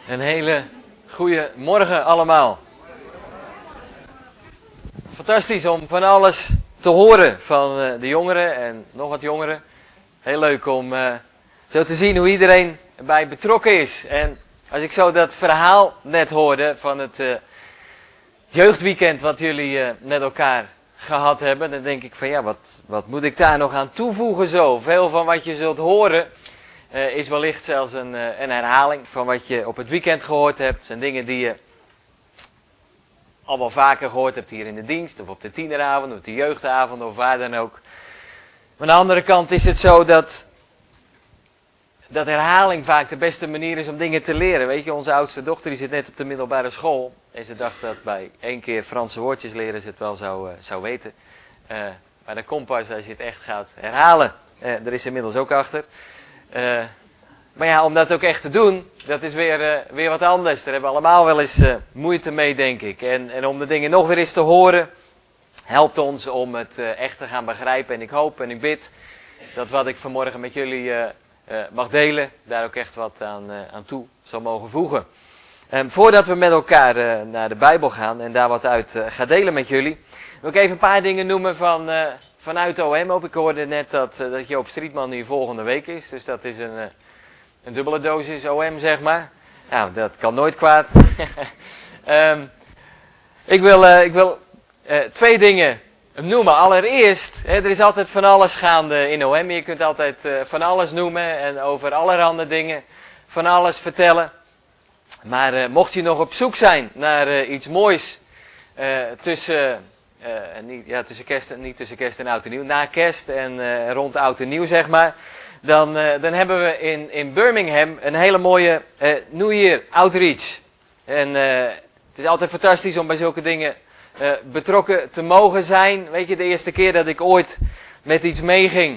Een hele goede morgen allemaal. Fantastisch om van alles te horen van de jongeren en nog wat jongeren. Heel leuk om zo te zien hoe iedereen erbij betrokken is. En als ik zo dat verhaal net hoorde van het jeugdweekend wat jullie met elkaar gehad hebben, dan denk ik van ja, wat moet ik daar nog aan toevoegen zo? Veel van wat je zult horen is wellicht zelfs een herhaling van wat je op het weekend gehoord hebt. Het zijn dingen die je al wel vaker gehoord hebt hier in de dienst, of op de tieneravond, of op de jeugdavond, of waar dan ook. Maar aan de andere kant is het zo dat herhaling vaak de beste manier is om dingen te leren. Weet je, onze oudste dochter die zit net op de middelbare school. En ze dacht dat bij 1 keer Franse woordjes leren ze het wel zou weten. Maar dat komt pas als je het echt gaat herhalen. Daar is ze inmiddels ook achter. Maar ja, om dat ook echt te doen, dat is weer wat anders. Daar hebben we allemaal wel eens moeite mee, denk ik. En om de dingen nog weer eens te horen, helpt ons om het echt te gaan begrijpen. En ik hoop en ik bid dat wat ik vanmorgen met jullie mag delen, daar ook echt wat aan toe zal mogen voegen. Voordat we met elkaar naar de Bijbel gaan en daar wat uit ga delen met jullie, wil ik even een paar dingen noemen vanuit OM. Ook ik hoorde net dat Joop Strietman hier volgende week is, dus dat is een dubbele dosis OM, zeg maar. Nou, dat kan nooit kwaad. Ik wil 2 dingen noemen. Allereerst, er is altijd van alles gaande in OM. Je kunt altijd van alles noemen en over allerhande dingen van alles vertellen. Maar mocht je nog op zoek zijn naar iets moois tussen kerst en oud en nieuw, na kerst en rond oud en nieuw, zeg maar. Dan hebben we in Birmingham een hele mooie New Year Outreach. En het is altijd fantastisch om bij zulke dingen betrokken te mogen zijn. Weet je, de eerste keer dat ik ooit met iets meeging,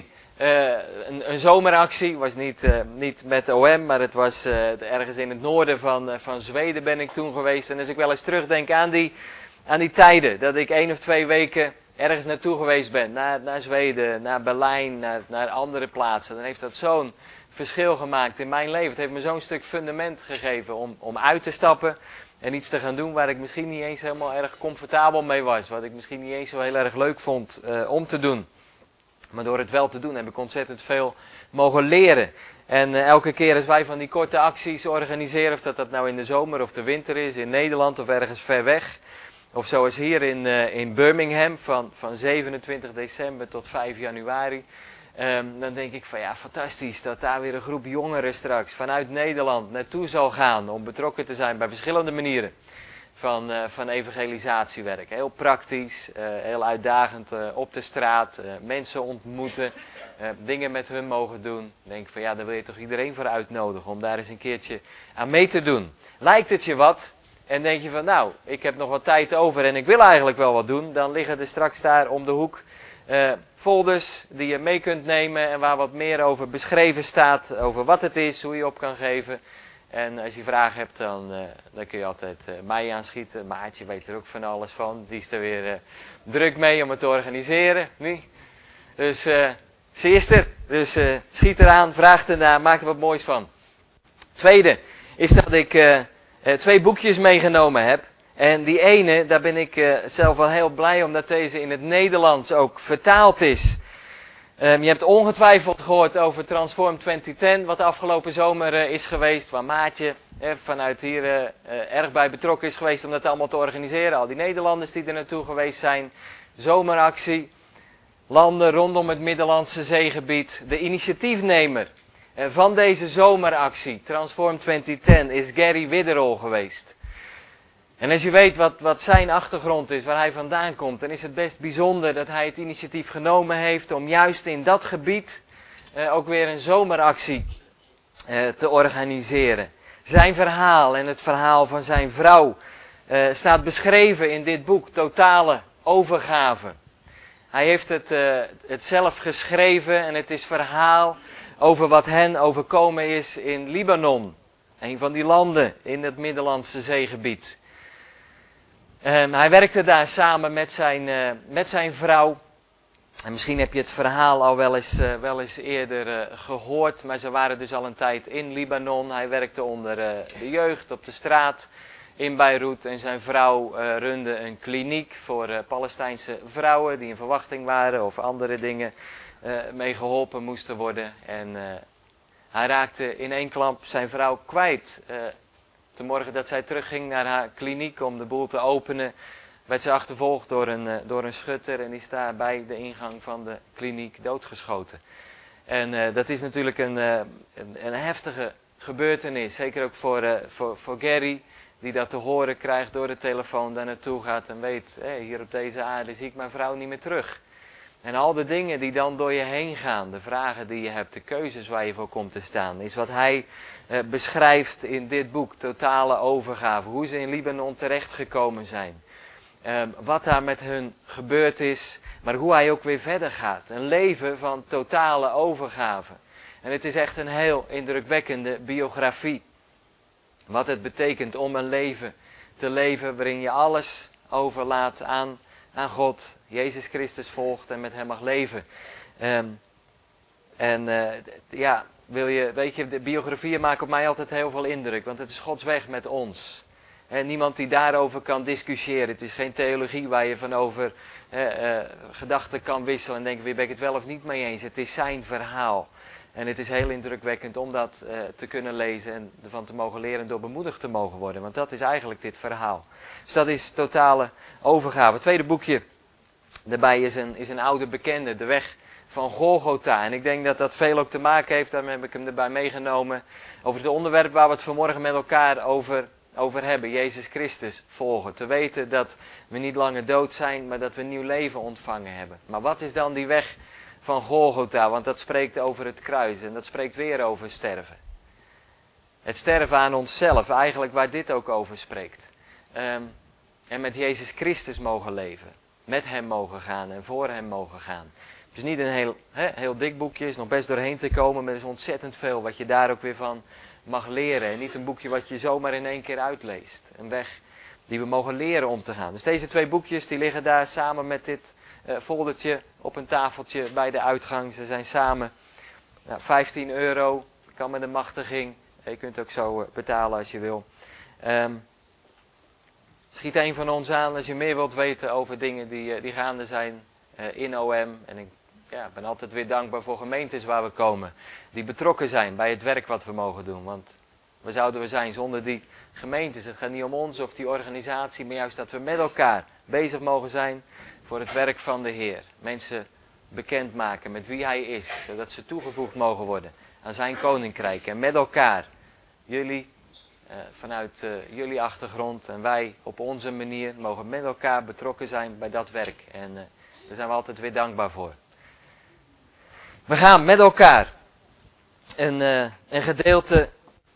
een zomeractie, was niet met OM, maar het was ergens in het noorden van Zweden ben ik toen geweest. En als ik wel eens terugdenk aan die tijden, dat ik 1 of 2 weken ergens naartoe geweest ben, naar Zweden, naar Berlijn, naar andere plaatsen, dan heeft dat zo'n verschil gemaakt in mijn leven. Het heeft me zo'n stuk fundament gegeven om uit te stappen en iets te gaan doen waar ik misschien niet eens helemaal erg comfortabel mee was. Wat ik misschien niet eens zo heel erg leuk vond om te doen. Maar door het wel te doen heb ik ontzettend veel mogen leren. En elke keer als wij van die korte acties organiseren, of dat nou in de zomer of de winter is, in Nederland of ergens ver weg, of zoals hier in Birmingham van 27 december tot 5 januari. Dan denk ik van ja, fantastisch dat daar weer een groep jongeren straks vanuit Nederland naartoe zal gaan om betrokken te zijn bij verschillende manieren van evangelisatiewerk. Heel praktisch, heel uitdagend op de straat, mensen ontmoeten, dingen met hun mogen doen. Dan denk ik van ja, daar wil je toch iedereen voor uitnodigen om daar eens een keertje aan mee te doen. Lijkt het je wat? En denk je van nou, ik heb nog wat tijd over en ik wil eigenlijk wel wat doen. Dan liggen er straks daar om de hoek folders die je mee kunt nemen en waar wat meer over beschreven staat. Over wat het is, hoe je op kan geven. En als je vragen hebt, dan kun je altijd mij aanschieten. Maartje weet er ook van alles van. Die is er weer druk mee om het te organiseren. Niet? Dus ze is er. Dus schiet eraan, vraag ernaar, maak er wat moois van. Tweede is dat ik 2 boekjes meegenomen heb. En die ene, daar ben ik zelf wel heel blij om dat deze in het Nederlands ook vertaald is. Je hebt ongetwijfeld gehoord over Transform 2010, wat de afgelopen zomer is geweest. Waar Maatje vanuit hier erg bij betrokken is geweest om dat allemaal te organiseren. Al die Nederlanders die er naartoe geweest zijn. Zomeractie. Landen rondom het Middellandse zeegebied. De initiatiefnemer van deze zomeractie, Transform 2010, is Gary Widderol geweest. En als je weet wat zijn achtergrond is, waar hij vandaan komt, dan is het best bijzonder dat hij het initiatief genomen heeft om juist in dat gebied ook weer een zomeractie te organiseren. Zijn verhaal en het verhaal van zijn vrouw staat beschreven in dit boek, Totale Overgave. Hij heeft het zelf geschreven en het is verhaal over wat hen overkomen is in Libanon. Een van die landen in het Middellandse zeegebied. Hij werkte daar samen met zijn vrouw. En misschien heb je het verhaal al wel eens eerder gehoord, maar ze waren dus al een tijd in Libanon. Hij werkte onder de jeugd op de straat in Beirut en zijn vrouw runde een kliniek voor Palestijnse vrouwen die in verwachting waren of andere dingen mee geholpen moesten worden. En hij raakte in één klap zijn vrouw kwijt. De morgen dat zij terugging naar haar kliniek om de boel te openen, werd ze achtervolgd door een schutter en die is daar bij de ingang van de kliniek doodgeschoten. En dat is natuurlijk een heftige gebeurtenis, zeker ook voor Gary, die dat te horen krijgt door de telefoon, daar naartoe gaat en weet, hier op deze aarde zie ik mijn vrouw niet meer terug. En al de dingen die dan door je heen gaan, de vragen die je hebt, de keuzes waar je voor komt te staan, is wat hij beschrijft in dit boek, Totale Overgave. Hoe ze in Libanon terechtgekomen zijn. Wat daar met hun gebeurd is, maar hoe hij ook weer verder gaat. Een leven van totale overgave. En het is echt een heel indrukwekkende biografie. Wat het betekent om een leven te leven waarin je alles overlaat aan God. Jezus Christus volgt en met hem mag leven. Weet je, de biografieën maken op mij altijd heel veel indruk. Want het is Gods weg met ons. En niemand die daarover kan discussiëren. Het is geen theologie waar je van over gedachten kan wisselen. En denken, wie ben ik het wel of niet mee eens. Het is zijn verhaal. En het is heel indrukwekkend om dat te kunnen lezen. En ervan te mogen leren en door bemoedigd te mogen worden. Want dat is eigenlijk dit verhaal. Dus dat is totale overgave. Het tweede boekje daarbij is een oude bekende. De weg van Golgotha. En ik denk dat dat veel ook te maken heeft. Daarom heb ik hem erbij meegenomen. Over het onderwerp waar we het vanmorgen met elkaar over hebben. Jezus Christus volgen. Te weten dat we niet langer dood zijn, maar dat we een nieuw leven ontvangen hebben. Maar wat is dan die weg van Golgotha? Want dat spreekt over het kruis. En dat spreekt weer over sterven. Het sterven aan onszelf. Eigenlijk waar dit ook over spreekt. En met Jezus Christus mogen leven. Met hem mogen gaan en voor hem mogen gaan. Het is niet een heel dik boekje. Is nog best doorheen te komen. Maar er is ontzettend veel wat je daar ook weer van mag leren. En niet een boekje wat je zomaar in één keer uitleest. Een weg die we mogen leren om te gaan. Dus deze twee boekjes die liggen daar samen met dit foldertje op een tafeltje bij de uitgang. Ze zijn samen €15. Kan met een machtiging. Je kunt het ook zo betalen als je wil. Schiet een van ons aan als je meer wilt weten over dingen die gaande zijn in OM. En ik ben altijd weer dankbaar voor gemeentes waar we komen. Die betrokken zijn bij het werk wat we mogen doen. Want waar zouden we zijn zonder die gemeentes? Het gaat niet om ons of die organisatie. Maar juist dat we met elkaar bezig mogen zijn voor het werk van de Heer. Mensen bekendmaken met wie Hij is. Zodat ze toegevoegd mogen worden aan zijn koninkrijk. En met elkaar. Jullie vanuit jullie achtergrond en wij op onze manier mogen met elkaar betrokken zijn bij dat werk. En daar zijn we altijd weer dankbaar voor. We gaan met elkaar een gedeelte.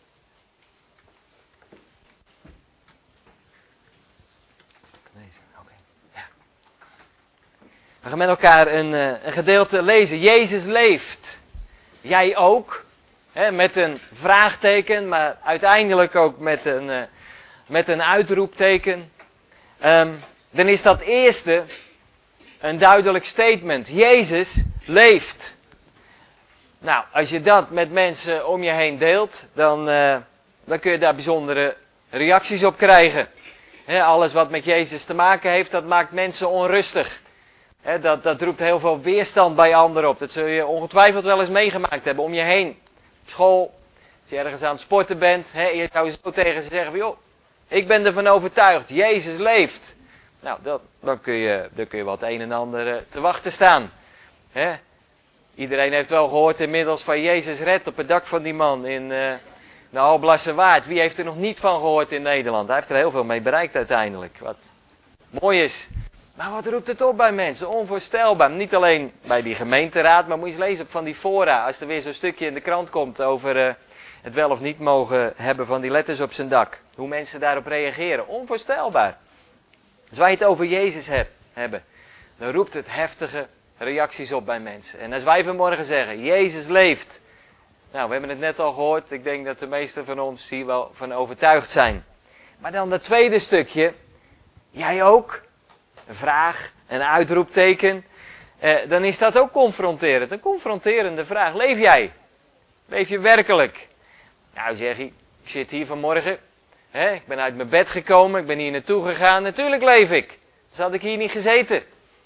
We gaan met elkaar een gedeelte lezen. Jezus leeft. Jij ook. Met een vraagteken, maar uiteindelijk ook met een uitroepteken. Dan is dat eerste een duidelijk statement. Jezus leeft. Nou, als je dat met mensen om je heen deelt, dan kun je daar bijzondere reacties op krijgen. Alles wat met Jezus te maken heeft, dat maakt mensen onrustig. Dat roept heel veel weerstand bij anderen op. Dat zul je ongetwijfeld wel eens meegemaakt hebben om je heen. School, als je ergens aan het sporten bent, je zou zo tegen ze zeggen van, joh, ik ben ervan overtuigd, Jezus leeft. Nou, dan kun je wel het een en ander te wachten staan. Iedereen heeft wel gehoord inmiddels van Jezus redt op het dak van die man in de Alblasserwaard. Wie heeft er nog niet van gehoord in Nederland? Hij heeft er heel veel mee bereikt uiteindelijk. Wat mooi is. Maar wat roept het op bij mensen? Onvoorstelbaar. Niet alleen bij die gemeenteraad, maar moet je eens lezen op van die fora. Als er weer zo'n stukje in de krant komt over het wel of niet mogen hebben van die letters op zijn dak. Hoe mensen daarop reageren. Onvoorstelbaar. Als wij het over Jezus hebben, dan roept het heftige reacties op bij mensen. En als wij vanmorgen zeggen, Jezus leeft. Nou, we hebben het net al gehoord. Ik denk dat de meesten van ons hier wel van overtuigd zijn. Maar dan het tweede stukje. Jij ook? Een vraag, een uitroepteken. dan is dat ook confronterend. Een confronterende vraag. Leef jij? Leef je werkelijk? Nou zeg ik zit hier vanmorgen. Ik ben uit mijn bed gekomen. Ik ben hier naartoe gegaan. Natuurlijk leef ik. Dus had ik hier niet gezeten.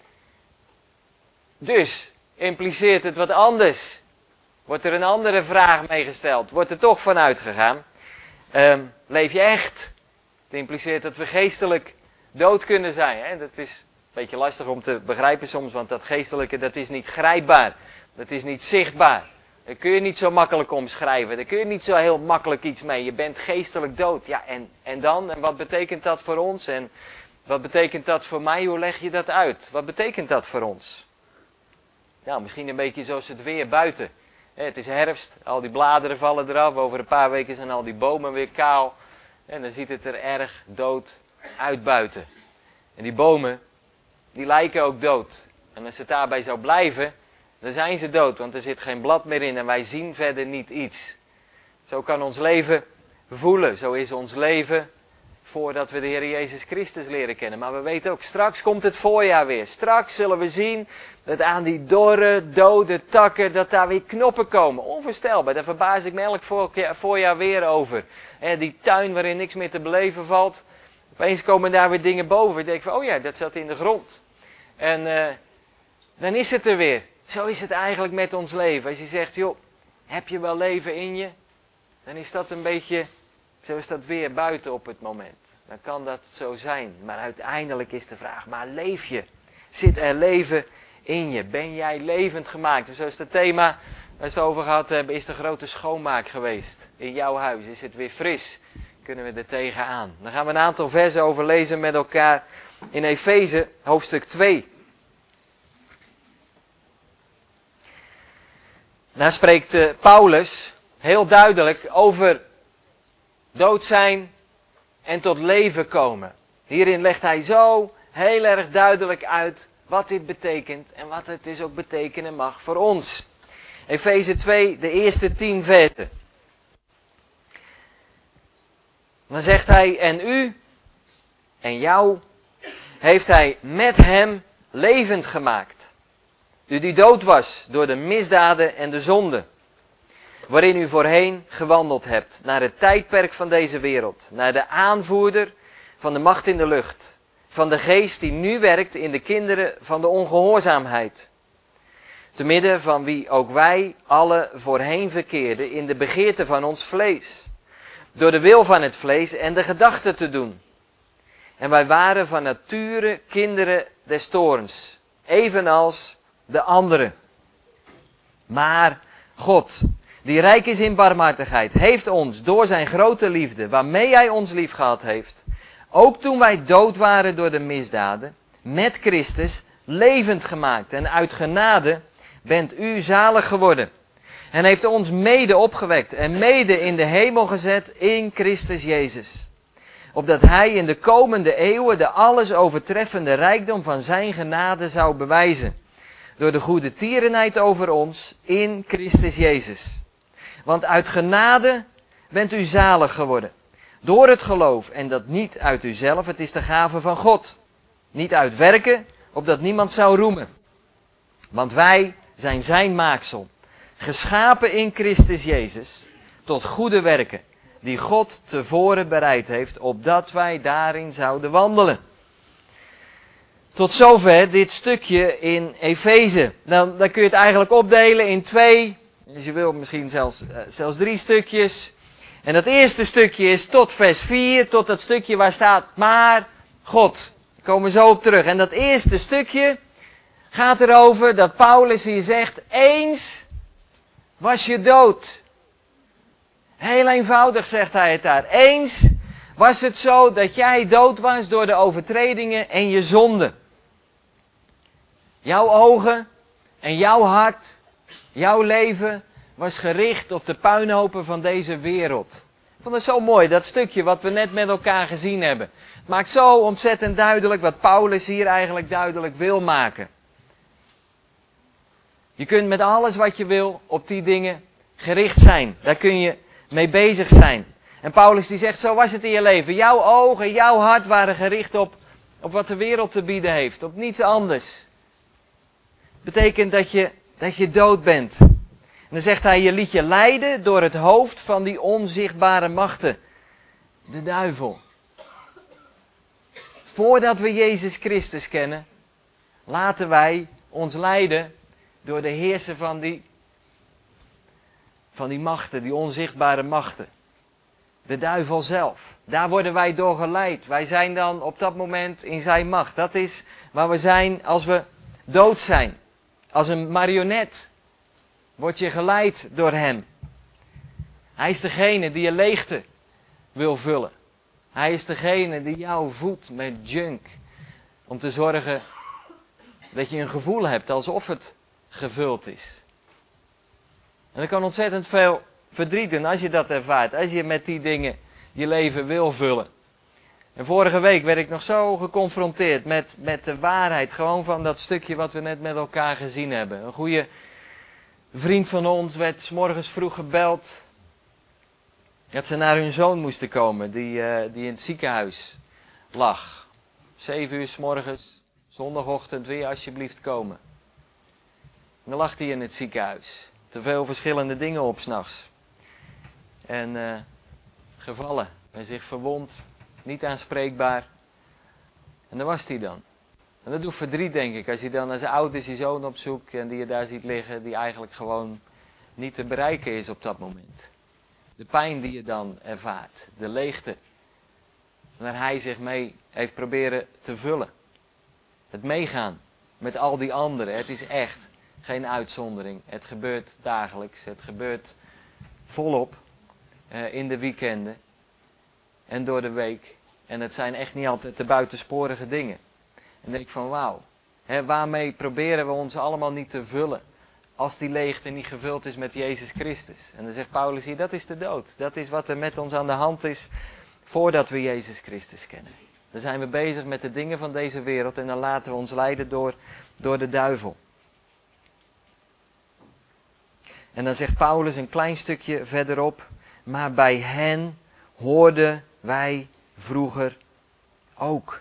Dus impliceert het wat anders. Wordt er een andere vraag meegesteld. Wordt er toch van uitgegaan. Leef je echt? Het impliceert dat we geestelijk dood kunnen zijn. Dat is een beetje lastig om te begrijpen soms. Want dat geestelijke dat is niet grijpbaar. Dat is niet zichtbaar. Daar kun je niet zo makkelijk omschrijven. Daar kun je niet zo heel makkelijk iets mee. Je bent geestelijk dood. Ja, en dan? En wat betekent dat voor ons? En wat betekent dat voor mij? Hoe leg je dat uit? Wat betekent dat voor ons? Nou, misschien een beetje zoals het weer buiten. Het is herfst, al die bladeren vallen eraf. Over een paar weken zijn al die bomen weer kaal. En dan ziet het er erg dood uit buiten. En die bomen, die lijken ook dood. En als het daarbij zou blijven, dan zijn ze dood. Want er zit geen blad meer in en wij zien verder niet iets. Zo kan ons leven voelen. Zo is ons leven voordat we de Heer Jezus Christus leren kennen. Maar we weten ook, straks komt het voorjaar weer. Straks zullen we zien dat aan die dorre, dode takken, dat daar weer knoppen komen. Onvoorstelbaar, daar verbaas ik me elk voorjaar weer over. Die tuin waarin niks meer te beleven valt. Opeens komen daar weer dingen boven. Ik denk van, oh ja, dat zat in de grond. En dan is het er weer. Zo is het eigenlijk met ons leven. Als je zegt, joh, heb je wel leven in je? Dan is dat een beetje, zo is dat weer buiten op het moment. Dan kan dat zo zijn. Maar uiteindelijk is de vraag, maar leef je? Zit er leven in je? Ben jij levend gemaakt? Dus zoals het thema waar we het over gehad hebben, is de grote schoonmaak geweest. In jouw huis is het weer fris. Kunnen we er tegenaan. Dan gaan we een aantal versen over lezen met elkaar in Efeze hoofdstuk 2. Daar spreekt Paulus heel duidelijk over dood zijn en tot leven komen. Hierin legt hij zo heel erg duidelijk uit wat dit betekent en wat het dus ook betekenen mag voor ons. Efeze 2, de eerste 10 versen. Dan zegt hij, en u en jou heeft hij met hem levend gemaakt. U die dood was door de misdaden en de zonden, waarin u voorheen gewandeld hebt, naar het tijdperk van deze wereld, naar de aanvoerder van de macht in de lucht, van de geest die nu werkt in de kinderen van de ongehoorzaamheid. Te midden van wie ook wij alle voorheen verkeerden in de begeerte van ons vlees, door de wil van het vlees en de gedachten te doen. En wij waren van nature kinderen des toorns, evenals de anderen. Maar God, die rijk is in barmhartigheid, heeft ons door zijn grote liefde, waarmee hij ons lief gehad heeft, ook toen wij dood waren door de misdaden, met Christus levend gemaakt. En uit genade bent u zalig geworden. En heeft ons mede opgewekt en mede in de hemel gezet in Christus Jezus. Opdat hij in de komende eeuwen de alles overtreffende rijkdom van zijn genade zou bewijzen. Door de goede tierenheid over ons in Christus Jezus. Want uit genade bent u zalig geworden. Door het geloof, en dat niet uit uzelf, het is de gave van God. Niet uit werken, opdat niemand zou roemen. Want wij zijn zijn maaksel. Geschapen in Christus Jezus tot goede werken, die God tevoren bereid heeft, opdat wij daarin zouden wandelen. Tot zover dit stukje in Efeze. Dan kun je het eigenlijk opdelen in 2, dus je wil misschien zelfs 3 stukjes. En dat eerste stukje is tot vers 4, tot dat stukje waar staat, maar God. Daar komen we zo op terug. En dat eerste stukje gaat erover dat Paulus hier zegt, eens was je dood. Heel eenvoudig zegt hij het daar. Eens was het zo dat jij dood was door de overtredingen en je zonden. Jouw ogen en jouw hart, jouw leven was gericht op de puinhopen van deze wereld. Ik vond het zo mooi, dat stukje wat we net met elkaar gezien hebben. Het maakt zo ontzettend duidelijk wat Paulus hier eigenlijk duidelijk wil maken. Je kunt met alles wat je wil op die dingen gericht zijn. Daar kun je mee bezig zijn. En Paulus die zegt, zo was het in je leven. Jouw ogen, jouw hart waren gericht op wat de wereld te bieden heeft. Op niets anders. betekent dat je dood bent. En dan zegt hij, je liet je leiden door het hoofd van die onzichtbare machten. De duivel. Voordat we Jezus Christus kennen, laten wij ons leiden door de heerser van die machten, die onzichtbare machten. De duivel zelf. Daar worden wij door geleid. Wij zijn dan op dat moment in zijn macht. Dat is waar we zijn als we dood zijn. Als een marionet word je geleid door hem. Hij is degene die je leegte wil vullen. Hij is degene die jou voedt met junk. Om te zorgen dat je een gevoel hebt alsof het gevuld is. En dat kan ontzettend veel verdriet doen als je dat ervaart. Als je met die dingen je leven wil vullen. En vorige week werd ik nog zo geconfronteerd met de waarheid. Gewoon van dat stukje wat we net met elkaar gezien hebben. Een goede vriend van ons werd 's morgens vroeg gebeld. Dat ze naar hun zoon moesten komen die in het ziekenhuis lag. 7 uur 's morgens, zondagochtend, wil je alsjeblieft komen. En dan lag hij in het ziekenhuis. Te veel verschillende dingen op 's nachts. En gevallen en zich verwond, niet aanspreekbaar. En daar was hij dan. En dat doet verdriet, denk ik, als je dan als oud is je zoon opzoekt en die je daar ziet liggen, die eigenlijk gewoon niet te bereiken is op dat moment. De pijn die je dan ervaart, de leegte, waar hij zich mee heeft proberen te vullen. Het meegaan met al die anderen, het is echt geen uitzondering. Het gebeurt dagelijks, het gebeurt volop in de weekenden en door de week. En het zijn echt niet altijd de buitensporige dingen. En dan denk ik van wauw, waarmee proberen we ons allemaal niet te vullen als die leegte niet gevuld is met Jezus Christus. En dan zegt Paulus hier, dat is de dood. Dat is wat er met ons aan de hand is voordat we Jezus Christus kennen. Dan zijn we bezig met de dingen van deze wereld en dan laten we ons leiden door de duivel. En dan zegt Paulus een klein stukje verderop, maar bij hen hoorden wij vroeger ook.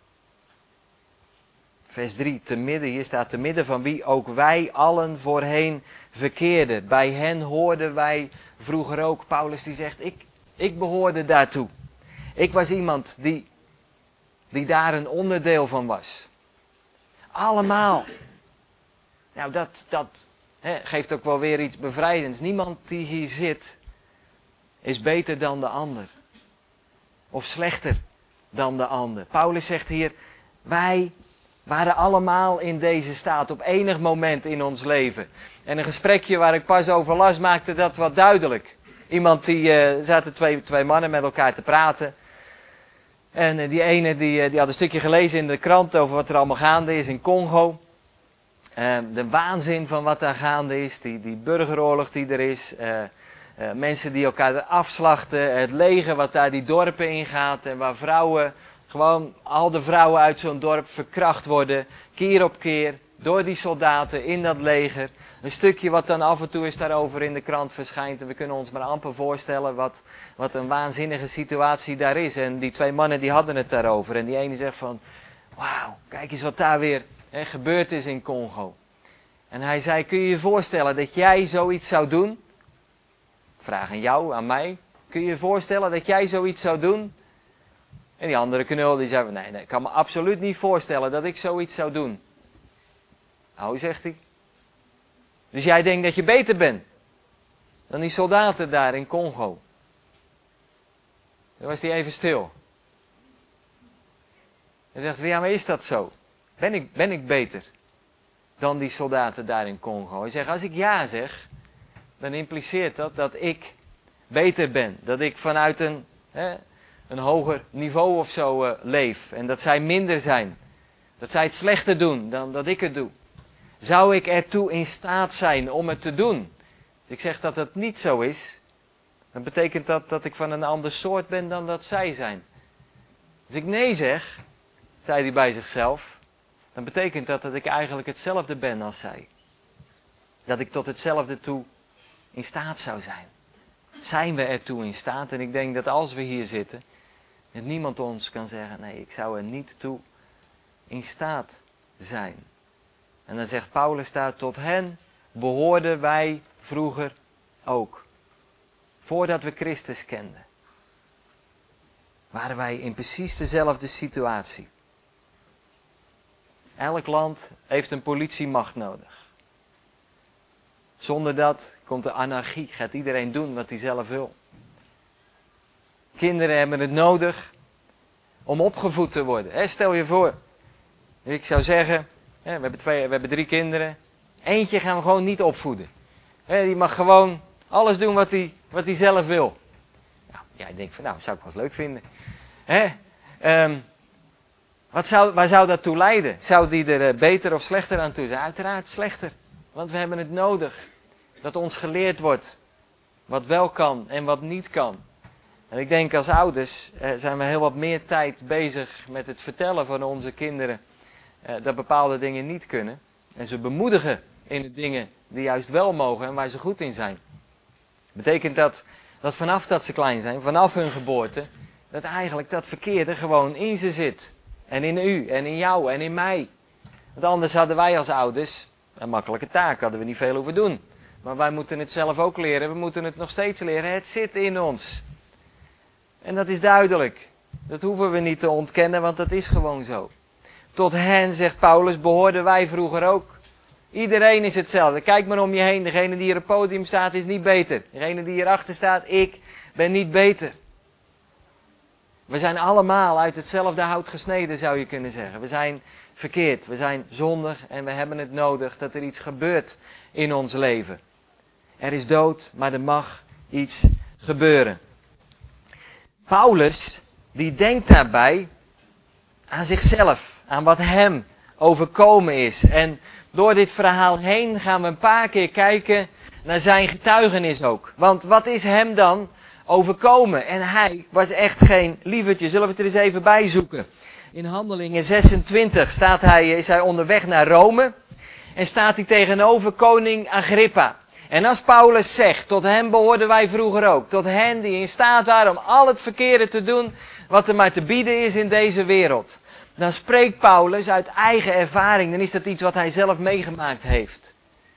Vers 3, hier staat te midden van wie ook wij allen voorheen verkeerden. Bij hen hoorden wij vroeger ook. Paulus die zegt, ik behoorde daartoe. Ik was iemand die daar een onderdeel van was. Allemaal. Nou, dat geeft ook wel weer iets bevrijdends. Niemand die hier zit is beter dan de ander. Of slechter dan de ander. Paulus zegt hier, wij waren allemaal in deze staat op enig moment in ons leven. En een gesprekje waar ik pas over las maakte dat wat duidelijk. Iemand zaten twee mannen met elkaar te praten. En die ene die had een stukje gelezen in de krant over wat er allemaal gaande is in Congo. De waanzin van wat daar gaande is, die burgeroorlog die er is. Mensen die elkaar afslachten, het leger wat daar die dorpen ingaat en waar vrouwen, gewoon al de vrouwen uit zo'n dorp verkracht worden, keer op keer, door die soldaten in dat leger. Een stukje wat dan af en toe eens daarover in de krant verschijnt en we kunnen ons maar amper voorstellen wat een waanzinnige situatie daar is. En die twee mannen die hadden het daarover en die ene zegt van, wauw, kijk eens wat daar weer gebeurd is in Congo. En hij zei, kun je je voorstellen dat jij zoiets zou doen? Vraag aan jou, aan mij. Kun je je voorstellen dat jij zoiets zou doen? En die andere knul die zei, nee, ik kan me absoluut niet voorstellen dat ik zoiets zou doen. Nou, zegt hij. Dus jij denkt dat je beter bent dan die soldaten daar in Congo. Dan was hij even stil. Hij zegt, ja, maar is dat zo? Ben ik beter dan die soldaten daar in Congo? Hij zegt, als ik ja zeg, dan impliceert dat ik beter ben. Dat ik vanuit een hoger niveau of zo leef. En dat zij minder zijn. Dat zij het slechter doen dan dat ik het doe. Zou ik ertoe in staat zijn om het te doen? Ik zeg dat het niet zo is. Dan betekent dat ik van een ander soort ben dan dat zij zijn. Als ik nee zeg, zei hij bij zichzelf, dan betekent dat ik eigenlijk hetzelfde ben als zij. Dat ik tot hetzelfde toe in staat zou zijn. Zijn we ertoe in staat? En ik denk dat als we hier zitten, dat niemand ons kan zeggen, nee, ik zou er niet toe in staat zijn. En dan zegt Paulus daar, tot hen behoorden wij vroeger ook. Voordat we Christus kenden, waren wij in precies dezelfde situatie. Elk land heeft een politiemacht nodig. Zonder dat komt de anarchie, gaat iedereen doen wat hij zelf wil. Kinderen hebben het nodig om opgevoed te worden. Stel je voor, ik zou zeggen, we hebben 3 kinderen. Eentje gaan we gewoon niet opvoeden. Die mag gewoon alles doen wat hij zelf wil. Nou, jij denkt van, zou ik wel eens leuk vinden. Waar zou dat toe leiden? Zou die er beter of slechter aan toe zijn? Uiteraard slechter. Want we hebben het nodig dat ons geleerd wordt wat wel kan en wat niet kan. En ik denk als ouders zijn we heel wat meer tijd bezig met het vertellen van onze kinderen dat bepaalde dingen niet kunnen. En ze bemoedigen in de dingen die juist wel mogen en waar ze goed in zijn. Betekent dat vanaf dat ze klein zijn, vanaf hun geboorte, dat eigenlijk dat verkeerde gewoon in ze zit. En in u, en in jou, en in mij. Want anders hadden wij als ouders een makkelijke taak, hadden we niet veel hoeven doen. Maar wij moeten het zelf ook leren, we moeten het nog steeds leren. Het zit in ons. En dat is duidelijk. Dat hoeven we niet te ontkennen, want dat is gewoon zo. Tot hen, zegt Paulus, behoorden wij vroeger ook. Iedereen is hetzelfde. Kijk maar om je heen. Degene die hier op het podium staat is niet beter. Degene die hierachter staat, ik ben niet beter. We zijn allemaal uit hetzelfde hout gesneden, zou je kunnen zeggen. We zijn verkeerd, we zijn zondig en we hebben het nodig dat er iets gebeurt in ons leven. Er is dood, maar er mag iets gebeuren. Paulus, die denkt daarbij aan zichzelf, aan wat hem overkomen is. En door dit verhaal heen gaan we een paar keer kijken naar zijn getuigenis ook. Want wat is hem dan overkomen? En hij was echt geen lievertje. Zullen we het er eens even bij zoeken? In Handelingen 26 is hij onderweg naar Rome. En staat hij tegenover koning Agrippa. En als Paulus zegt, tot hem behoorden wij vroeger ook. Tot hen die in staat waren om al het verkeerde te doen wat er maar te bieden is in deze wereld. Dan spreekt Paulus uit eigen ervaring. Dan is dat iets wat hij zelf meegemaakt heeft.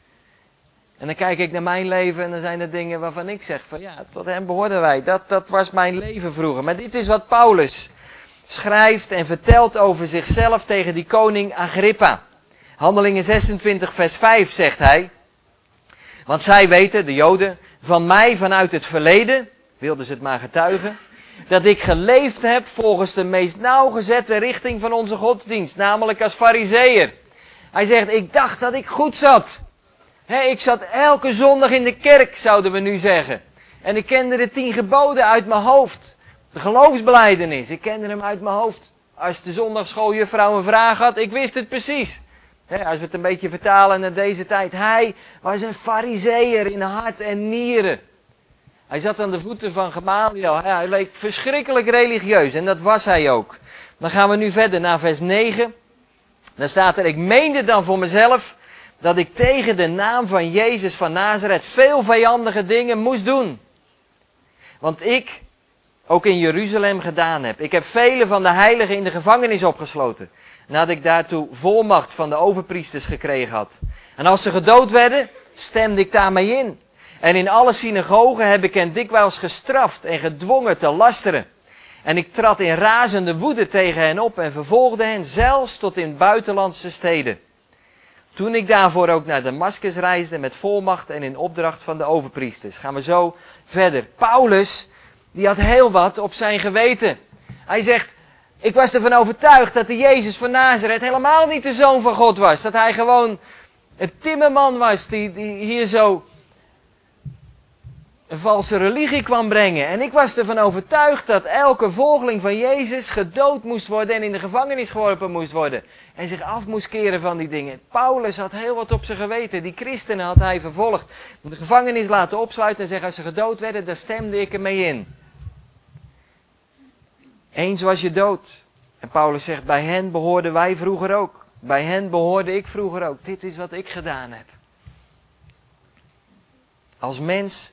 En dan kijk ik naar mijn leven en dan zijn er dingen waarvan ik zeg van ja, tot hem behoorden wij. Dat was mijn leven vroeger. Maar dit is wat Paulus schrijft en vertelt over zichzelf tegen die koning Agrippa. Handelingen 26 vers 5 zegt hij. Want zij weten, de Joden, van mij vanuit het verleden, wilden ze het maar getuigen, dat ik geleefd heb volgens de meest nauwgezette richting van onze godsdienst, namelijk als farizeeër. Hij zegt, ik dacht dat ik goed zat. Ik zat elke zondag in de kerk, zouden we nu zeggen. En ik kende de 10 geboden uit mijn hoofd. De geloofsbelijdenis, ik kende hem uit mijn hoofd. Als de zondagschooljuffrouw een vraag had, ik wist het precies. Als we het een beetje vertalen naar deze tijd. Hij was een farizeeër in hart en nieren. Hij zat aan de voeten van Gamaliel. Hij leek verschrikkelijk religieus en dat was hij ook. Dan gaan we nu verder naar vers 9. Dan staat er, ik meende dan voor mezelf dat ik tegen de naam van Jezus van Nazareth veel vijandige dingen moest doen. Want ik ook in Jeruzalem gedaan heb. Ik heb vele van de heiligen in de gevangenis opgesloten. Nadat ik daartoe volmacht van de overpriesters gekregen had. En als ze gedood werden, stemde ik daarmee in. En in alle synagogen heb ik hen dikwijls gestraft en gedwongen te lasteren. En ik trad in razende woede tegen hen op en vervolgde hen zelfs tot in buitenlandse steden. Toen ik daarvoor ook naar Damascus reisde met volmacht en in opdracht van de overpriesters. Gaan we zo verder. Paulus, die had heel wat op zijn geweten. Hij zegt, ik was ervan overtuigd dat de Jezus van Nazareth helemaal niet de Zoon van God was. Dat hij gewoon een timmerman was die hier zo een valse religie kwam brengen. En ik was ervan overtuigd dat elke volgeling van Jezus gedood moest worden en in de gevangenis geworpen moest worden. En zich af moest keren van die dingen. Paulus had heel wat op zijn geweten. Die christenen had hij vervolgd. De gevangenis laten opsluiten en zeggen als ze gedood werden, daar stemde ik ermee in. Eens was je dood. En Paulus zegt, bij hen behoorden wij vroeger ook. Bij hen behoorde ik vroeger ook. Dit is wat ik gedaan heb. Als mens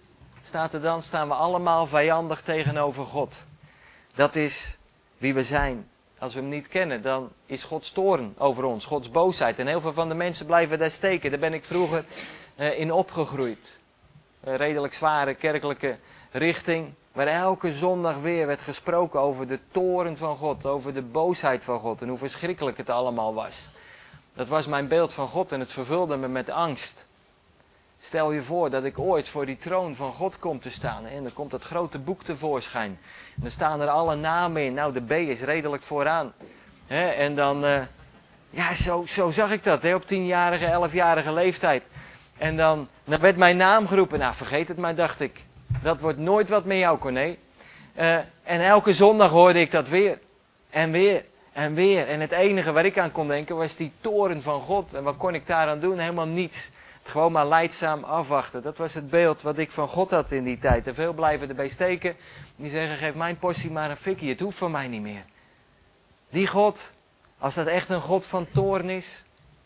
staan we allemaal vijandig tegenover God. Dat is wie we zijn. Als we hem niet kennen, dan is Gods toorn over ons, Gods boosheid. En heel veel van de mensen blijven daar steken. Daar ben ik vroeger in opgegroeid. Een redelijk zware kerkelijke richting. Waar elke zondag weer werd gesproken over de toorn van God. Over de boosheid van God. En hoe verschrikkelijk het allemaal was. Dat was mijn beeld van God en het vervulde me met angst. Stel je voor dat ik ooit voor die troon van God kom te staan. En dan komt dat grote boek tevoorschijn. En dan staan er alle namen in. Nou, de B is redelijk vooraan. En dan, ja, zo zag ik dat. Op 10-jarige, 11-jarige leeftijd. En dan werd mijn naam geroepen. Nou, vergeet het maar, dacht ik. Dat wordt nooit wat met jou, Corné. En elke zondag hoorde ik dat weer. En weer. En weer. En het enige waar ik aan kon denken was die toren van God. En wat kon ik daaraan doen? Helemaal niets. Gewoon maar lijdzaam afwachten. Dat was het beeld wat ik van God had in die tijd. En veel blijven erbij steken. Die zeggen, geef mijn portie maar een fikkie. Het hoeft van mij niet meer. Die God, als dat echt een God van toorn is,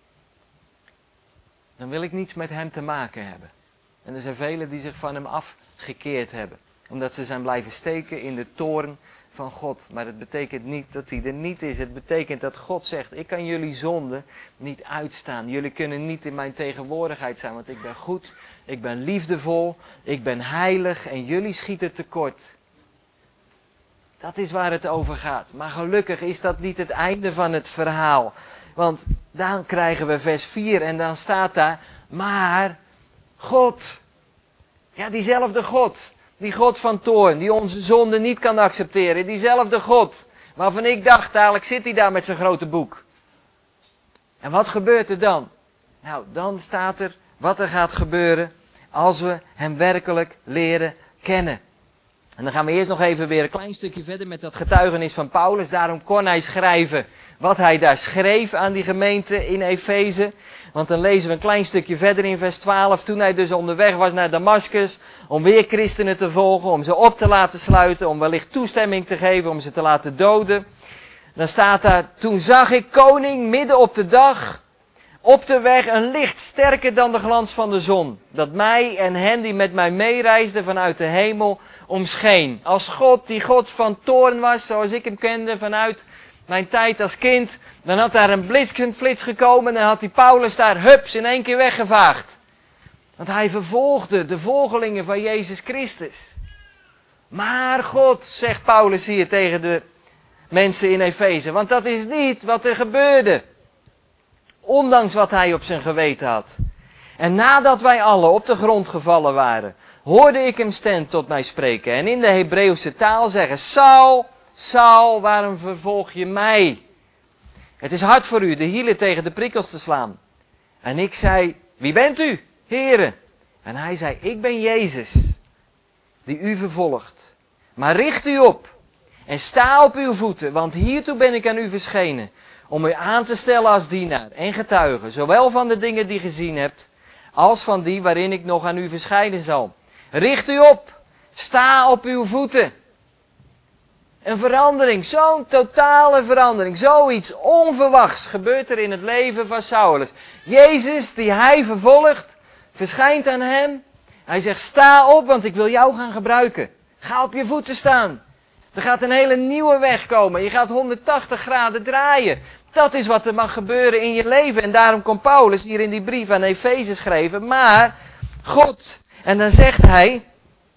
dan wil ik niets met hem te maken hebben. En er zijn velen die zich van hem afgekeerd hebben. Omdat ze zijn blijven steken in de toorn van God. Maar het betekent niet dat hij er niet is. Het betekent dat God zegt, ik kan jullie zonde niet uitstaan. Jullie kunnen niet in mijn tegenwoordigheid zijn. Want ik ben goed, ik ben liefdevol, ik ben heilig en jullie schieten tekort. Dat is waar het over gaat. Maar gelukkig is dat niet het einde van het verhaal. Want dan krijgen we vers 4 en dan staat daar, maar God, ja diezelfde God, die God van toorn, die onze zonde niet kan accepteren, diezelfde God, waarvan ik dacht, dadelijk zit hij daar met zijn grote boek. En wat gebeurt er dan? Nou, dan staat er wat er gaat gebeuren als we hem werkelijk leren kennen. En dan gaan we eerst nog even weer een klein stukje verder met dat getuigenis van Paulus. Daarom kon hij schrijven wat hij daar schreef aan die gemeente in Efeze. Want dan lezen we een klein stukje verder in vers 12. Toen hij dus onderweg was naar Damascus om weer christenen te volgen, om ze op te laten sluiten, om wellicht toestemming te geven, om ze te laten doden. Dan staat daar, toen zag ik koning midden op de dag, op de weg een licht sterker dan de glans van de zon. Dat mij en hen die met mij meereisden vanuit de hemel omscheen. Als God die God van toorn was, zoals ik hem kende vanuit mijn tijd als kind, dan had daar een bliksemflits gekomen en dan had die Paulus daar hups in één keer weggevaagd. Want hij vervolgde de volgelingen van Jezus Christus. Maar God, zegt Paulus hier tegen de mensen in Efeze, want dat is niet wat er gebeurde. Ondanks wat hij op zijn geweten had. En nadat wij allen op de grond gevallen waren, hoorde ik een stem tot mij spreken. En in de Hebreeuwse taal zeggen, Saul, Saul, waarom vervolg je mij? Het is hard voor u de hielen tegen de prikkels te slaan. En ik zei, wie bent u, Heere? En hij zei, ik ben Jezus, die u vervolgt. Maar richt u op en sta op uw voeten, want hiertoe ben ik aan u verschenen. Om u aan te stellen als dienaar en getuige, zowel van de dingen die gezien hebt, als van die waarin ik nog aan u verschijnen zal. Richt u op, sta op uw voeten. Een verandering, zo'n totale verandering, zoiets onverwachts gebeurt er in het leven van Saulus. Jezus, die hij vervolgt, verschijnt aan hem. Hij zegt, sta op, want ik wil jou gaan gebruiken. Ga op je voeten staan. Er gaat een hele nieuwe weg komen. Je gaat 180 graden draaien. Dat is wat er mag gebeuren in je leven. En daarom komt Paulus hier in die brief aan Efeze schrijven. Maar God, en dan zegt hij,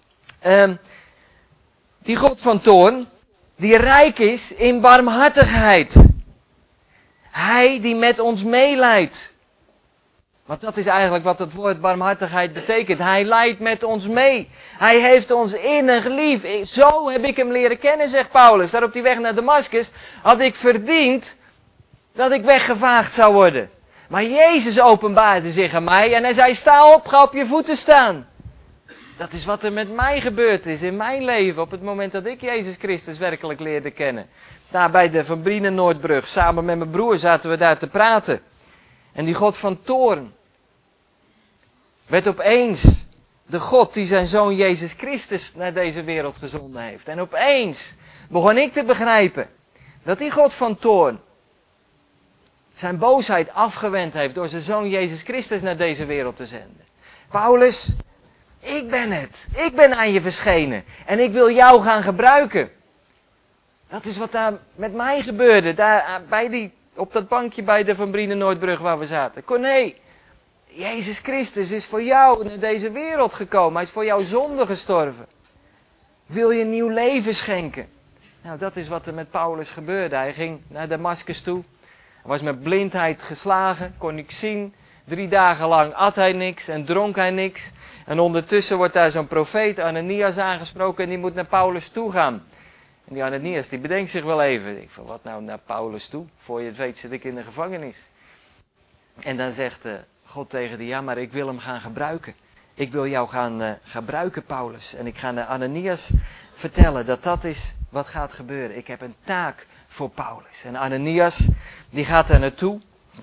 die God van toorn, die rijk is in barmhartigheid. Hij die met ons meelijdt. Want dat is eigenlijk wat het woord barmhartigheid betekent. Hij lijdt met ons mee. Hij heeft ons innig lief. Zo heb ik hem leren kennen, zegt Paulus. Daar op die weg naar Damascus had ik verdiend dat ik weggevaagd zou worden. Maar Jezus openbaarde zich aan mij en hij zei, sta op, ga op je voeten staan. Dat is wat er met mij gebeurd is in mijn leven op het moment dat ik Jezus Christus werkelijk leerde kennen. Daar bij de Van Brienen Noordbrug, samen met mijn broer zaten we daar te praten. En die God van toorn werd opeens de God die zijn zoon Jezus Christus naar deze wereld gezonden heeft. En opeens begon ik te begrijpen dat die God van toorn zijn boosheid afgewend heeft door zijn zoon Jezus Christus naar deze wereld te zenden. Paulus, ik ben het. Ik ben aan je verschenen. En ik wil jou gaan gebruiken. Dat is wat daar met mij gebeurde. Daar op dat bankje bij de Van Brienenoordbrug waar we zaten. Corné, Jezus Christus is voor jou naar deze wereld gekomen. Hij is voor jouw zonde gestorven. Wil je een nieuw leven schenken? Nou, dat is wat er met Paulus gebeurde. Hij ging naar Damascus toe. Hij was met blindheid geslagen, kon niks zien. 3 dagen lang at hij niks en dronk hij niks. En ondertussen wordt daar zo'n profeet, Ananias, aangesproken en die moet naar Paulus toe gaan. En die Ananias, die bedenkt zich wel even. Ik van, wat nou naar Paulus toe? Voor je het weet zit ik in de gevangenis. En dan zegt God tegen die, ja, maar ik wil hem gaan gebruiken. Ik wil jou gaan gebruiken, Paulus. En ik ga naar Ananias vertellen dat dat is wat gaat gebeuren. Ik heb een taak voor Paulus. En Ananias, die gaat daar naartoe.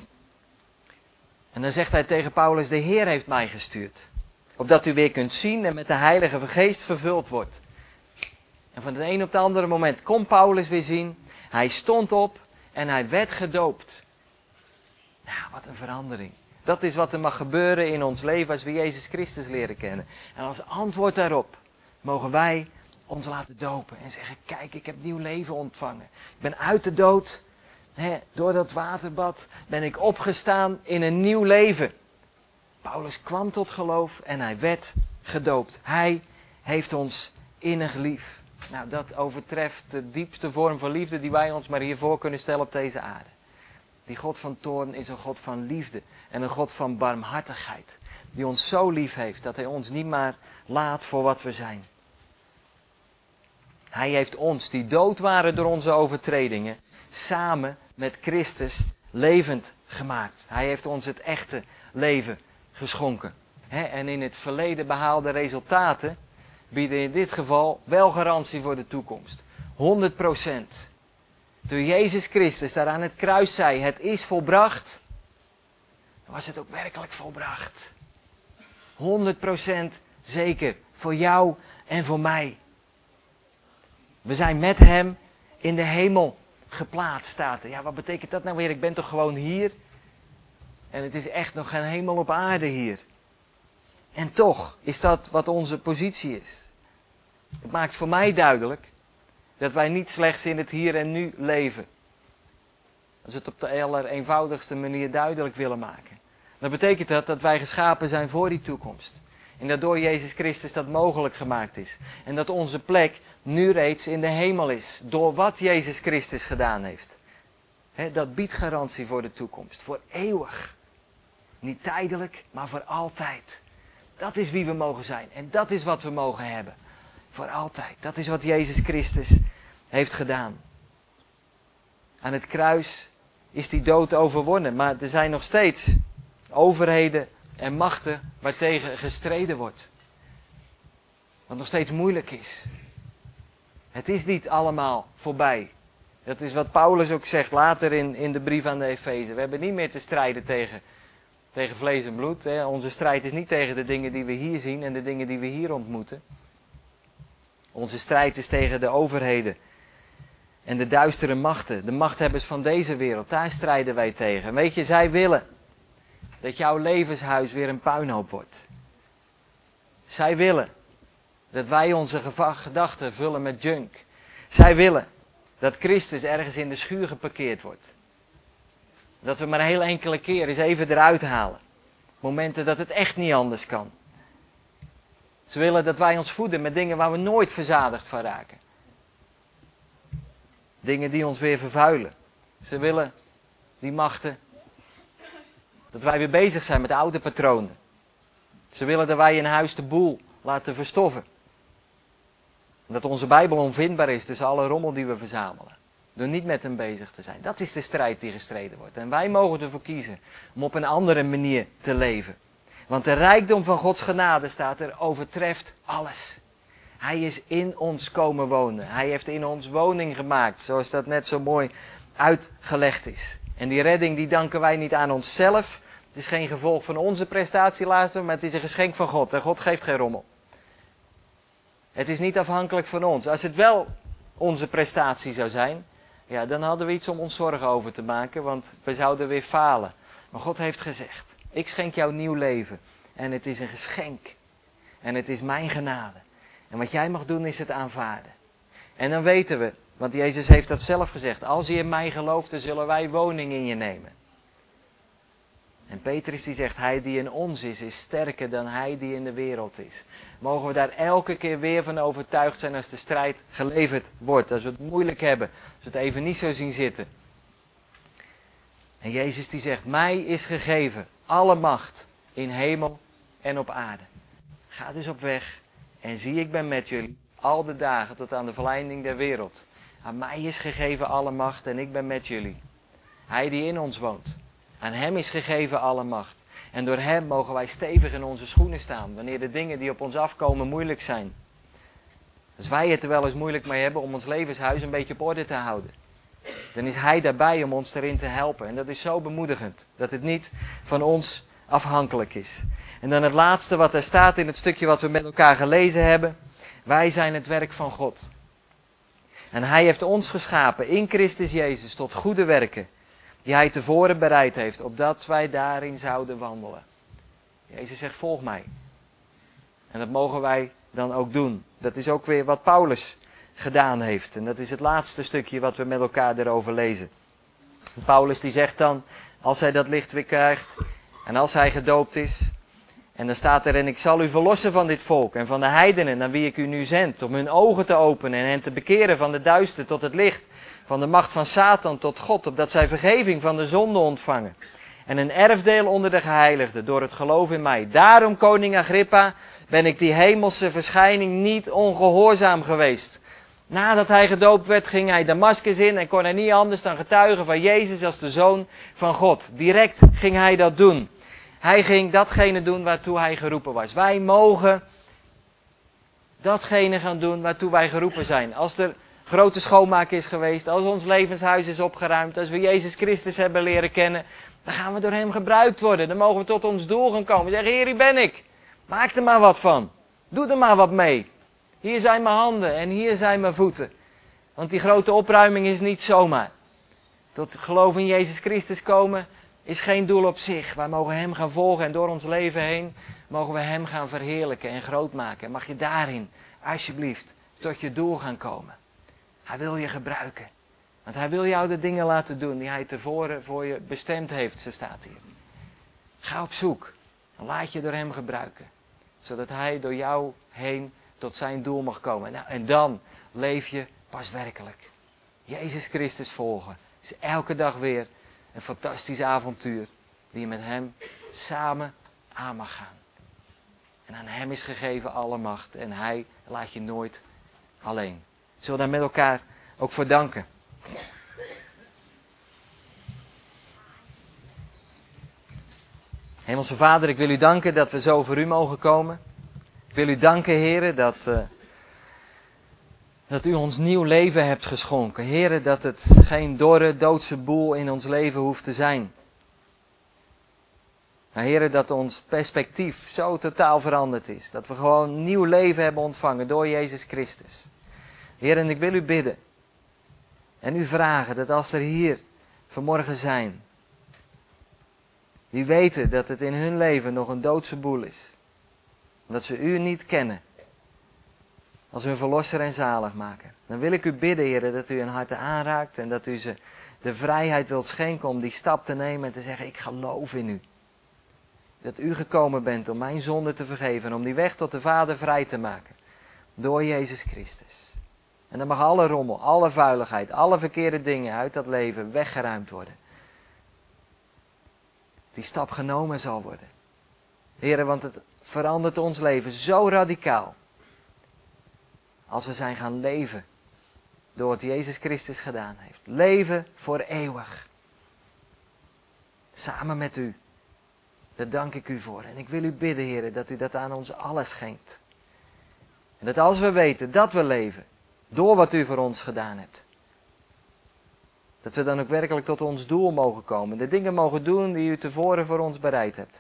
En dan zegt hij tegen Paulus, de Heer heeft mij gestuurd. Opdat u weer kunt zien en met de Heilige Geest vervuld wordt. En van het een op het andere moment kon Paulus weer zien. Hij stond op en hij werd gedoopt. Nou, wat een verandering. Dat is wat er mag gebeuren in ons leven als we Jezus Christus leren kennen. En als antwoord daarop mogen wij ons laten dopen. En zeggen, kijk, ik heb nieuw leven ontvangen. Ik ben uit de dood. Door dat waterbad ben ik opgestaan in een nieuw leven. Paulus kwam tot geloof en hij werd gedoopt. Hij heeft ons innig lief. Nou, dat overtreft de diepste vorm van liefde die wij ons maar hiervoor kunnen stellen op deze aarde. Die God van toorn is een God van liefde en een God van barmhartigheid. Die ons zo lief heeft dat hij ons niet maar laat voor wat we zijn. Hij heeft ons, die dood waren door onze overtredingen, samen met Christus levend gemaakt. Hij heeft ons het echte leven geschonken. En in het verleden behaalde resultaten bieden in dit geval wel garantie voor de toekomst. 100%. Toen Jezus Christus daar aan het kruis zei, het is volbracht, dan was het ook werkelijk volbracht. 100% zeker, voor jou en voor mij. We zijn met hem in de hemel geplaatst, staat er. Ja, wat betekent dat nou weer? Ik ben toch gewoon hier? En het is echt nog geen hemel op aarde hier. En toch is dat wat onze positie is. Het maakt voor mij duidelijk dat wij niet slechts in het hier en nu leven. Als we het op de allereenvoudigste manier duidelijk willen maken. Dan betekent dat dat wij geschapen zijn voor die toekomst. En dat door Jezus Christus dat mogelijk gemaakt is. En dat onze plek nu reeds in de hemel is. Door wat Jezus Christus gedaan heeft. Dat biedt garantie voor de toekomst. Voor eeuwig. Niet tijdelijk, maar voor altijd. Dat is wie we mogen zijn. En dat is wat we mogen hebben. Voor altijd. Dat is wat Jezus Christus heeft gedaan. Aan het kruis is die dood overwonnen. Maar er zijn nog steeds overheden en machten waartegen gestreden wordt. Wat nog steeds moeilijk is. Het is niet allemaal voorbij. Dat is wat Paulus ook zegt later in de brief aan de Efeze. We hebben niet meer te strijden tegen vlees en bloed. Onze strijd is niet tegen de dingen die we hier zien en de dingen die we hier ontmoeten. Onze strijd is tegen de overheden en de duistere machten, de machthebbers van deze wereld. Daar strijden wij tegen. Weet je, zij willen dat jouw levenshuis weer een puinhoop wordt. Zij willen dat wij onze gedachten vullen met junk. Zij willen dat Christus ergens in de schuur geparkeerd wordt. Dat we maar een heel enkele keer eens even eruit halen. Momenten dat het echt niet anders kan. Ze willen dat wij ons voeden met dingen waar we nooit verzadigd van raken. Dingen die ons weer vervuilen. Ze willen, die machten, dat wij weer bezig zijn met oude patronen. Ze willen dat wij in huis de boel laten verstoffen. Dat onze Bijbel onvindbaar is tussen alle rommel die we verzamelen. Door niet met hem bezig te zijn. Dat is de strijd die gestreden wordt. En wij mogen ervoor kiezen om op een andere manier te leven. Want de rijkdom van Gods genade, staat er, overtreft alles. Hij is in ons komen wonen. Hij heeft in ons woning gemaakt. Zoals dat net zo mooi uitgelegd is. En die redding die danken wij niet aan onszelf. Het is geen gevolg van onze prestatie, maar het is een geschenk van God. En God geeft geen rommel. Het is niet afhankelijk van ons. Als het wel onze prestatie zou zijn, ja, dan hadden we iets om ons zorgen over te maken, want we zouden weer falen. Maar God heeft gezegd, ik schenk jou nieuw leven. En het is een geschenk. En het is mijn genade. En wat jij mag doen is het aanvaarden. En dan weten we Want Jezus heeft dat zelf gezegd. Als je in mij gelooft, dan zullen wij woning in je nemen. En Petrus die zegt, hij die in ons is sterker dan hij die in de wereld is. Mogen we daar elke keer weer van overtuigd zijn als de strijd geleverd wordt. Als we het moeilijk hebben. Als we het even niet zo zien zitten. En Jezus die zegt, mij is gegeven alle macht in hemel en op aarde. Ga dus op weg en zie, ik ben met jullie al de dagen tot aan de voleinding der wereld. Aan mij is gegeven alle macht en ik ben met jullie. Hij die in ons woont. Aan hem is gegeven alle macht. En door hem mogen wij stevig in onze schoenen staan. Wanneer de dingen die op ons afkomen moeilijk zijn. Als wij het er wel eens moeilijk mee hebben om ons levenshuis een beetje op orde te houden. Dan is hij daarbij om ons erin te helpen. En dat is zo bemoedigend. Dat het niet van ons afhankelijk is. En dan het laatste wat er staat in het stukje wat we met elkaar gelezen hebben. Wij zijn het werk van God. En hij heeft ons geschapen in Christus Jezus tot goede werken. Die hij tevoren bereid heeft, opdat wij daarin zouden wandelen. Jezus zegt, volg mij. En dat mogen wij dan ook doen. Dat is ook weer wat Paulus gedaan heeft. En dat is het laatste stukje wat we met elkaar erover lezen. Paulus die zegt dan, als hij dat licht weer krijgt en als hij gedoopt is. En dan staat er, en ik zal u verlossen van dit volk en van de heidenen naar wie ik u nu zend. Om hun ogen te openen en hen te bekeren van de duister tot het licht. Van de macht van Satan tot God, opdat zij vergeving van de zonde ontvangen. En een erfdeel onder de geheiligden door het geloof in mij. Daarom, koning Agrippa, ben ik die hemelse verschijning niet ongehoorzaam geweest. Nadat hij gedoopt werd, ging hij Damaskus in en kon hij niet anders dan getuigen van Jezus als de Zoon van God. Direct ging hij dat doen. Hij ging datgene doen waartoe hij geroepen was. Wij mogen datgene gaan doen waartoe wij geroepen zijn. Als er grote schoonmaak is geweest, als ons levenshuis is opgeruimd, als we Jezus Christus hebben leren kennen, dan gaan we door hem gebruikt worden. Dan mogen we tot ons doel gaan komen. Zeggen, Heer, hier ben ik. Maak er maar wat van. Doe er maar wat mee. Hier zijn mijn handen en hier zijn mijn voeten. Want die grote opruiming is niet zomaar. Tot geloof in Jezus Christus komen is geen doel op zich. Wij mogen hem gaan volgen en door ons leven heen mogen we hem gaan verheerlijken en groot maken. En mag je daarin, alsjeblieft, tot je doel gaan komen. Hij wil je gebruiken. Want hij wil jou de dingen laten doen die hij tevoren voor je bestemd heeft, zo staat hier. Ga op zoek en laat je door hem gebruiken. Zodat hij door jou heen tot zijn doel mag komen. Nou, en dan leef je pas werkelijk. Jezus Christus volgen is elke dag weer een fantastisch avontuur die je met hem samen aan mag gaan. En aan hem is gegeven alle macht en hij laat je nooit alleen. Zullen we daar met elkaar ook voor danken. Hemelse Vader, ik wil u danken dat we zo voor u mogen komen. Ik wil u danken, Heere, dat u ons nieuw leven hebt geschonken. Heere, dat het geen dorre, doodse boel in ons leven hoeft te zijn. Maar Heere, dat ons perspectief zo totaal veranderd is. Dat we gewoon nieuw leven hebben ontvangen door Jezus Christus. Heere, en ik wil u bidden. En u vragen dat als er hier vanmorgen zijn. Die weten dat het in hun leven nog een doodse boel is. Dat ze u niet kennen. Als hun verlosser en zaligmaker. Dan wil ik u bidden, Heer, dat u hun harten aanraakt. En dat u ze de vrijheid wilt schenken om die stap te nemen en te zeggen, ik geloof in u. Dat u gekomen bent om mijn zonde te vergeven. En om die weg tot de Vader vrij te maken. Door Jezus Christus. En dan mag alle rommel, alle vuiligheid, alle verkeerde dingen uit dat leven weggeruimd worden. Die stap genomen zal worden. Heer, want het verandert ons leven zo radicaal. Als we zijn gaan leven. Door wat Jezus Christus gedaan heeft. Leven voor eeuwig. Samen met u. Daar dank ik u voor. En ik wil u bidden, Heer, dat u dat aan ons allen schenkt. En dat als we weten dat we leven. Door wat u voor ons gedaan hebt. Dat we dan ook werkelijk tot ons doel mogen komen. De dingen mogen doen die u tevoren voor ons bereid hebt.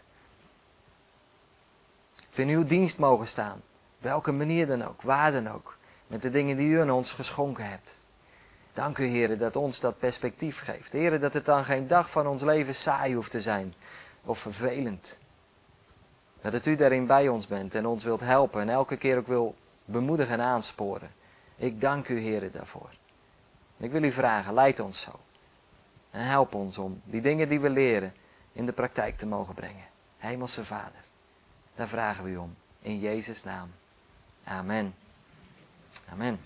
Of in uw dienst mogen staan. Op welke manier dan ook, waar dan ook. Met de dingen die u aan ons geschonken hebt. Dank u, Heer, dat ons dat perspectief geeft. Heer, dat het dan geen dag van ons leven saai hoeft te zijn. Of vervelend. Dat het u daarin bij ons bent en ons wilt helpen. En elke keer ook wil bemoedigen en aansporen. Ik dank u, Heer, daarvoor. Ik wil u vragen, leid ons zo. En help ons om die dingen die we leren in de praktijk te mogen brengen. Hemelse Vader, daar vragen we u om. In Jezus' naam. Amen. Amen.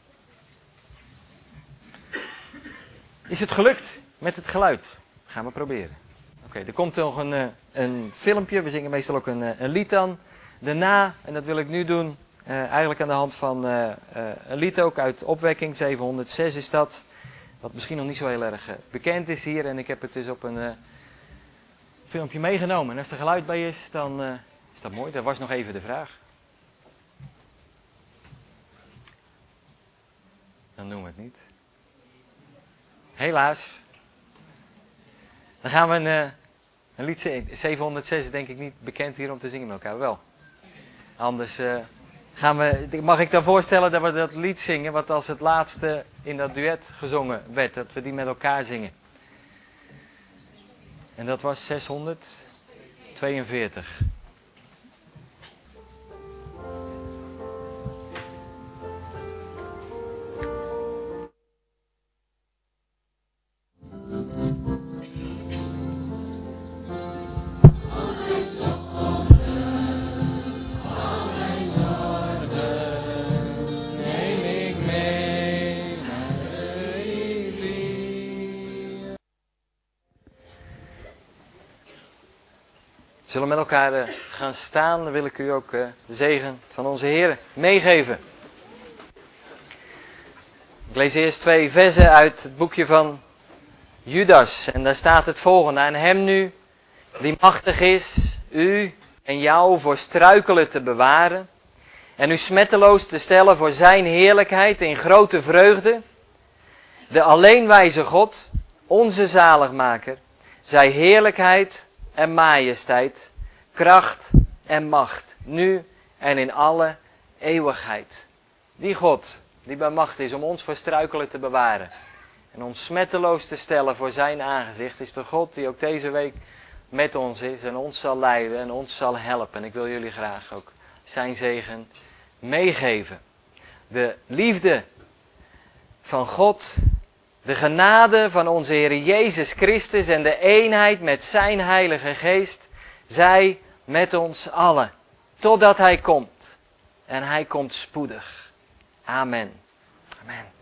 Is het gelukt met het geluid? Gaan we proberen. Oké, er komt nog een filmpje. We zingen meestal ook een lied dan. Daarna, en dat wil ik nu doen, eigenlijk aan de hand van een lied ook uit Opwekking 706 is dat. Wat misschien nog niet zo heel erg bekend is hier. En ik heb het dus op een filmpje meegenomen. En als er geluid bij is, dan is dat mooi. Dat was nog even de vraag. Dan doen we het niet. Helaas. Dan gaan we een lied zingen. 706 is denk ik niet bekend hier om te zingen met elkaar. Wel. Anders mag ik dan voorstellen dat we dat lied zingen wat als het laatste in dat duet gezongen werd. Dat we die met elkaar zingen. En dat was 642. We zullen met elkaar gaan staan. Dan wil ik u ook de zegen van onze Heer meegeven. Ik lees eerst 2 versen uit het boekje van Judas. En daar staat het volgende. Aan hem nu, die machtig is, u en jou voor struikelen te bewaren. En u smetteloos te stellen voor zijn heerlijkheid in grote vreugde. De alleenwijze God, onze zaligmaker, zij heerlijkheid en majesteit, kracht en macht, nu en in alle eeuwigheid. Die God, die bij macht is om ons voor struikelen te bewaren en ons smetteloos te stellen voor zijn aangezicht, is de God die ook deze week met ons is en ons zal leiden en ons zal helpen. En ik wil jullie graag ook zijn zegen meegeven. De liefde van God, de genade van onze Heer Jezus Christus en de eenheid met zijn Heilige Geest, zij met ons allen, totdat Hij komt. En Hij komt spoedig. Amen. Amen.